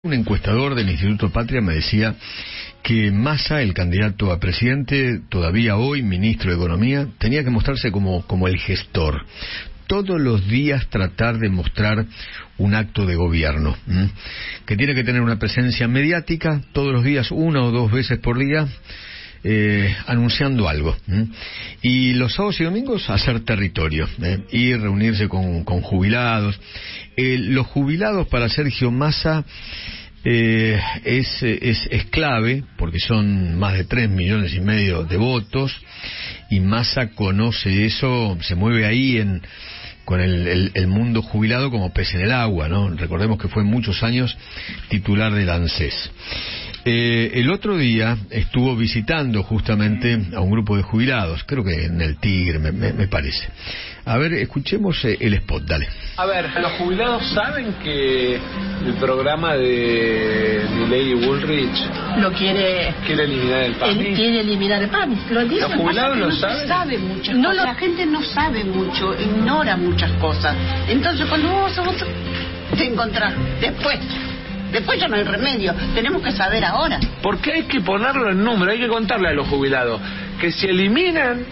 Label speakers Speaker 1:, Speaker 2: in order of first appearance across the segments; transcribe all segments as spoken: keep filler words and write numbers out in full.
Speaker 1: Un encuestador del Instituto Patria me decía que Massa, el candidato a presidente, todavía hoy ministro de Economía, tenía que mostrarse como, como el gestor. Todos los días tratar de mostrar un acto de gobierno, ¿m? que tiene que tener una presencia mediática todos los días, una o dos veces por día, eh, anunciando algo. ¿m? Y los sábados y domingos hacer territorio, ¿eh? y reunirse con, con jubilados. Eh, los jubilados para Sergio Massa eh, es, es, es clave, porque son más de tres millones y medio de votos, y Massa conoce eso, se mueve ahí en con el, el, el mundo jubilado como pez en el agua, ¿no? Recordemos que fue muchos años titular del ANSES. Eh, el otro día estuvo visitando justamente a un grupo de jubilados, creo que en el Tigre, me, me, me parece. A ver, escuchemos eh, el spot, dale.
Speaker 2: A ver, ¿los jubilados saben que el programa de Milei y Bullrich
Speaker 3: lo quiere
Speaker 2: quiere eliminar el P A M I?
Speaker 3: Él quiere eliminar el P A M I. Lo dicen,
Speaker 2: ¿Los jubilados lo
Speaker 3: no
Speaker 2: saben?
Speaker 3: sabe muchas no, cosas. La gente no sabe mucho, ignora muchas cosas. Entonces, cuando vamos a votar, te encontrás después. Después ya no hay remedio, tenemos que saber ahora.
Speaker 2: Porque hay que ponerlo en número, hay que contarle a los jubilados que si eliminan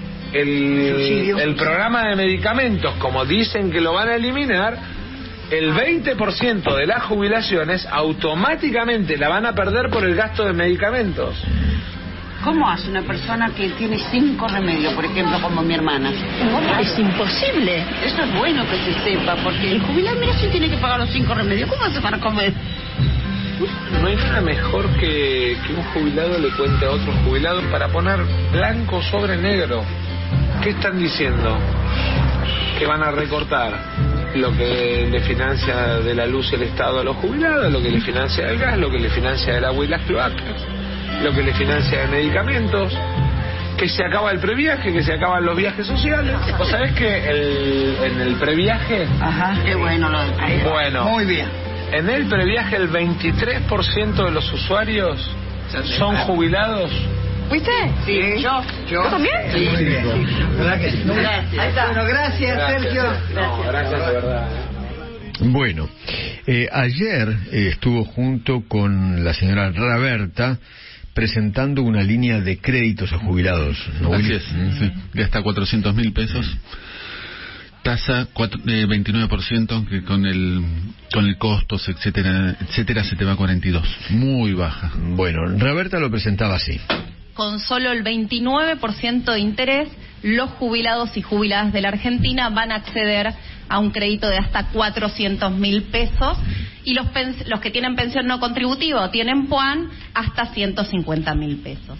Speaker 2: el, el programa de medicamentos, como dicen que lo van a eliminar, el veinte por ciento de las jubilaciones automáticamente la van a perder por el gasto de medicamentos.
Speaker 3: ¿Cómo hace una persona que tiene cinco remedios, por ejemplo, como mi hermana? Es imposible. Eso es bueno que se sepa, porque el jubilado, mira, si tiene que pagar los cinco remedios, ¿cómo hace para comer?
Speaker 2: No hay nada mejor que, que un jubilado le cuente a otro jubilado para poner blanco sobre negro. ¿Qué están diciendo? Que van a recortar lo que le financia de la luz el Estado a los jubilados, lo que le financia el gas, lo que le financia el agua y las cloacas, lo que le financia de medicamentos, que se acaba el previaje, que se acaban los viajes sociales. ¿Vos sabés que el, en el previaje...
Speaker 3: Ajá, qué bueno lo del previaje.
Speaker 2: Bueno,
Speaker 3: muy bien.
Speaker 2: En el previaje el veintitrés por ciento de los usuarios son jubilados.
Speaker 3: ¿Fuiste? Sí. ¿Sí? Yo. ¿Yo? ¿Tú también? Sí. Muy bien. ¿Verdad que sí? Gracias. Ahí está. Bueno, gracias, gracias Sergio.
Speaker 2: No, gracias de verdad.
Speaker 1: Bueno, eh, ayer eh, estuvo junto con la señora Raberta presentando una línea de créditos a jubilados, ¿no?
Speaker 4: Así es, sí, de hasta cuatrocientos mil pesos, tasa cuatro, eh, veintinueve por ciento, que con el con el costos, etcétera, etcétera, se te va a cuarenta y dos, muy baja.
Speaker 1: Bueno, Raberta lo presentaba así.
Speaker 5: Con solo el veintinueve por ciento de interés, los jubilados y jubiladas de la Argentina van a acceder a un crédito de hasta cuatrocientos mil pesos, y los, pens- los que tienen pensión no contributiva o tienen P U A N hasta ciento cincuenta mil pesos.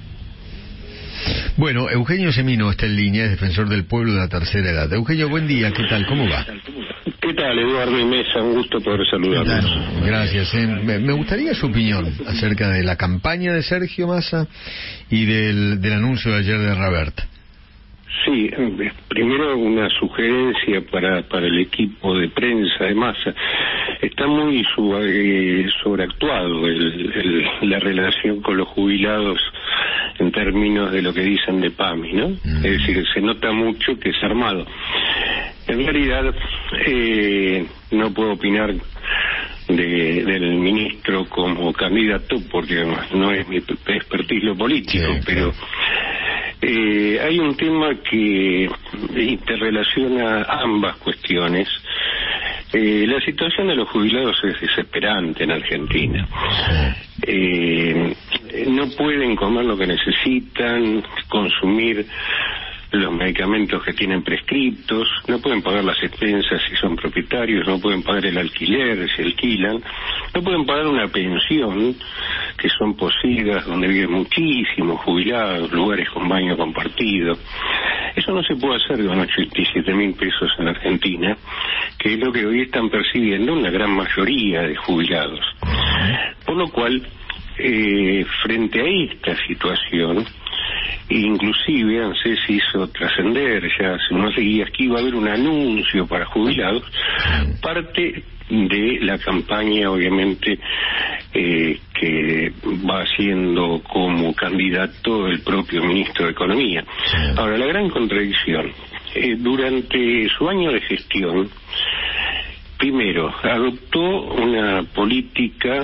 Speaker 1: Bueno, Eugenio Semino está en línea, es defensor del pueblo de la tercera edad. Eugenio, buen día, ¿qué tal? ¿Cómo va?
Speaker 6: ¿Qué tal, Eduardo y Mesa? Un gusto poder saludarlos.
Speaker 1: Gracias. Eh. Me, me gustaría su opinión acerca de la campaña de Sergio Massa y del, del anuncio de ayer de Raberta.
Speaker 6: Sí, primero una sugerencia para, para el equipo de prensa de Massa. Está muy sub, eh, sobreactuado el, el, la relación con los jubilados en términos de lo que dicen de P A M I, ¿no? Mm. Es decir, se nota mucho que es armado. En realidad, eh, no puedo opinar de, del ministro como candidato porque no es mi expertise lo político, sí, pero... Eh, hay un tema que interrelaciona ambas cuestiones. Eh, la situación de los jubilados es desesperante en Argentina. Eh, no pueden comer lo que necesitan, consumir los medicamentos que tienen prescriptos, no pueden pagar las expensas si son propietarios, no pueden pagar el alquiler si alquilan, no pueden pagar una pensión, que son posibles, donde viven muchísimos jubilados, lugares con baño compartido. Eso no se puede hacer con ochenta y siete mil pesos en Argentina, que es lo que hoy están percibiendo una gran mayoría de jubilados. Por lo cual, eh, frente a esta situación, inclusive ANSES hizo trascender ya hace unos días que iba a haber un anuncio para jubilados, parte de la campaña obviamente eh, que va haciendo como candidato el propio ministro de Economía. Ahora, la gran contradicción, eh, durante su año de gestión primero, adoptó una política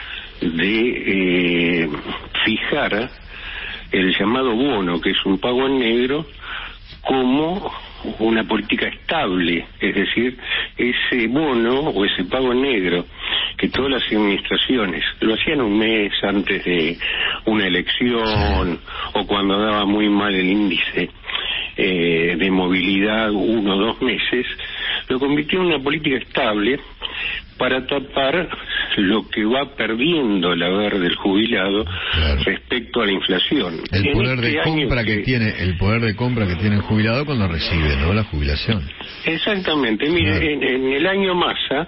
Speaker 6: de eh, fijar el llamado bono, que es un pago en negro, como una política estable, es decir, ese bono o ese pago en negro que todas las administraciones lo hacían un mes antes de una elección o cuando daba muy mal el índice eh, de movilidad, uno o dos meses, lo convirtió en una política estable para tapar lo que va perdiendo el haber del jubilado, claro, respecto a la inflación.
Speaker 1: El poder este de compra que... que tiene, el poder de compra que tiene el jubilado cuando recibe, ¿no?, la jubilación.
Speaker 6: Exactamente. Mire, claro, en, en el año Massa,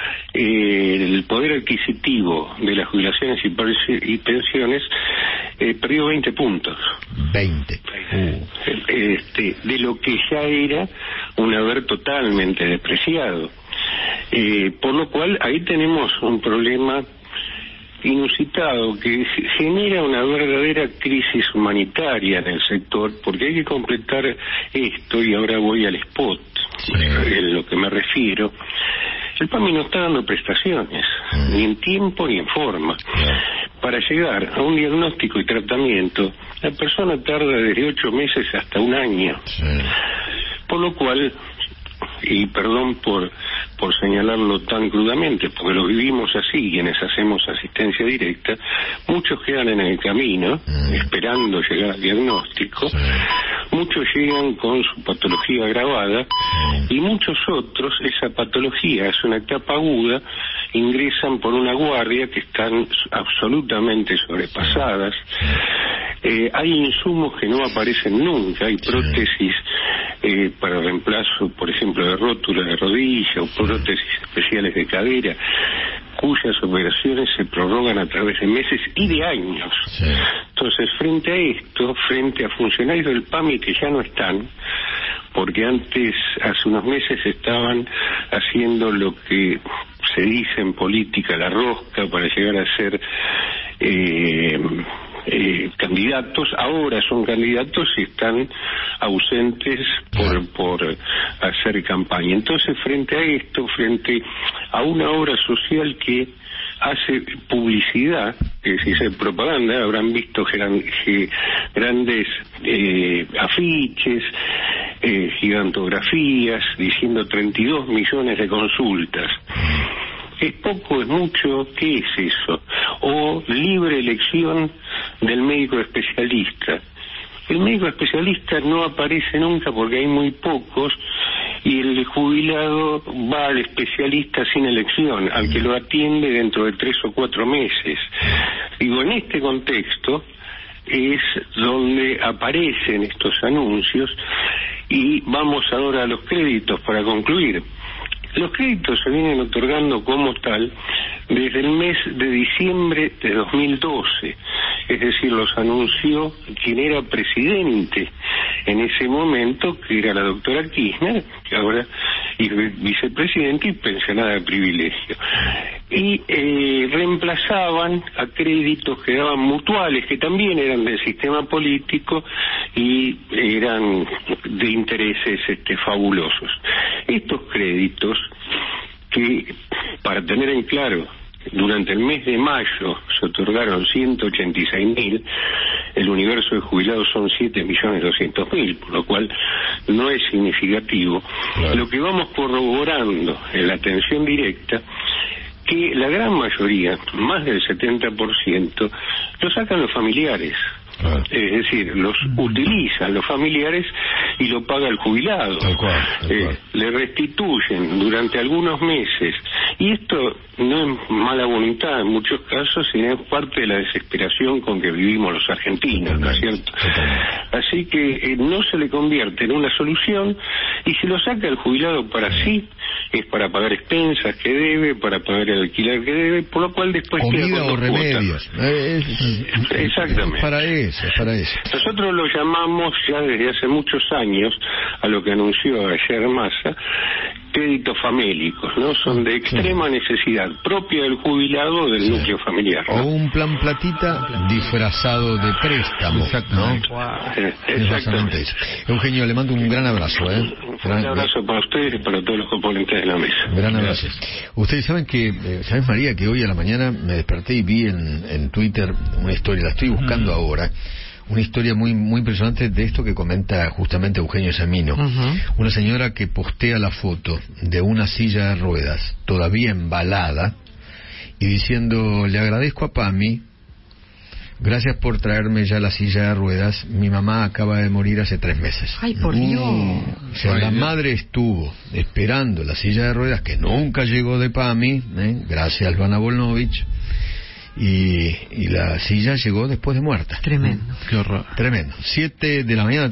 Speaker 6: eh, el poder adquisitivo de las jubilaciones y, y pensiones eh, perdió veinte puntos.
Speaker 1: veinte. Uh.
Speaker 6: Este, de lo que ya era un haber totalmente despreciado. Eh, por lo cual ahí tenemos un problema inusitado que genera una verdadera crisis humanitaria en el sector, porque hay que completar esto, y ahora voy al spot, sí, en lo que me refiero. El PAMI no está dando prestaciones, mm. ni en tiempo ni en forma. Mm. Para llegar a un diagnóstico y tratamiento, la persona tarda desde ocho meses hasta un año. Sí. Por lo cual, y perdón por por señalarlo tan crudamente, porque lo vivimos así, quienes hacemos asistencia directa, muchos quedan en el camino, mm. esperando llegar al diagnóstico, sí, muchos llegan con su patología agravada, sí, y muchos otros, esa patología es una etapa aguda, ingresan por una guardia que están absolutamente sobrepasadas. Sí. Eh, hay insumos que no aparecen nunca, hay prótesis eh, para reemplazo, por ejemplo, de rótula de rodilla o prótesis especiales de cadera, cuyas operaciones se prorrogan a través de meses y de años. Sí. Entonces, frente a esto, frente a funcionarios del PAMI que ya no están, porque antes, hace unos meses, estaban haciendo lo que se dice en política la rosca para llegar a ser eh, eh, candidatos, ahora son candidatos y están ausentes por, por hacer campaña. Entonces, frente a esto, frente a una obra social que hace publicidad, que si hace propaganda, habrán visto gran, grandes eh, afiches, eh, gigantografías, diciendo treinta y dos millones de consultas. ¿Es poco, es mucho? ¿Qué es eso? O libre elección del médico especialista. El médico especialista no aparece nunca porque hay muy pocos, y el jubilado va al especialista sin elección, al que lo atiende dentro de tres o cuatro meses. Digo, en este contexto es donde aparecen estos anuncios, y vamos ahora a los créditos para concluir. Los créditos se vienen otorgando como tal desde el mes de diciembre de dos mil doce, es decir, los anunció quien era presidente en ese momento, que era la doctora Kirchner, que ahora es vicepresidente y pensionada de privilegio. Y eh, reemplazaban a créditos que daban mutuales, que también eran del sistema político y eran de intereses este, fabulosos. Estos créditos, que para tener en claro, durante el mes de mayo se otorgaron ciento ochenta y seis mil, el universo de jubilados son siete millones doscientos mil, por lo cual no es significativo. Claro. Lo que vamos corroborando en la atención directa, que la gran mayoría, más del setenta por ciento, lo sacan los familiares. Claro. Es decir, los utilizan los familiares y lo paga el jubilado. Tal cual, tal cual. Eh, le restituyen durante algunos meses. Y esto no es mala voluntad en muchos casos, sino es parte de la desesperación con que vivimos los argentinos, ¿no es cierto? Así que eh, no se le convierte en una solución, y si lo saca el jubilado para sí, es para pagar expensas que debe, para pagar el alquiler que debe, por lo cual después
Speaker 1: comida o remedios.
Speaker 6: Es, exactamente.
Speaker 1: Para eso, para eso.
Speaker 6: Nosotros lo llamamos ya desde hace muchos años, a lo que anunció ayer Massa, créditos famélicos, ¿no? Son de extrema sí. necesidad, propia del jubilado o del sí. núcleo familiar, ¿no?
Speaker 1: O un plan platita disfrazado de préstamo,
Speaker 6: exactamente.
Speaker 1: ¿no?
Speaker 6: Wow. Exactamente
Speaker 1: eso. Eugenio, le mando un gran abrazo, ¿eh?
Speaker 6: Un gran abrazo para ustedes y para todos los componentes de la mesa.
Speaker 1: Gran abrazo. Ustedes saben que, eh, ¿sabes, María? Que hoy a la mañana me desperté y vi en, en Twitter una historia, la estoy buscando uh-huh. ahora, una historia muy muy impresionante de esto que comenta justamente Eugenio Samino. Uh-huh. Una señora que postea la foto de una silla de ruedas todavía embalada y diciendo: le agradezco a Pami, gracias por traerme ya la silla de ruedas, mi mamá acaba de morir hace tres meses.
Speaker 7: Ay, por Dios.
Speaker 1: O sea, la madre estuvo esperando la silla de ruedas que nunca llegó de Pami, ¿eh? gracias a Albana Volnovich. Y, y la silla llegó después de muerta.
Speaker 7: Tremendo.
Speaker 1: Qué horror. Tremendo. Siete de la mañana.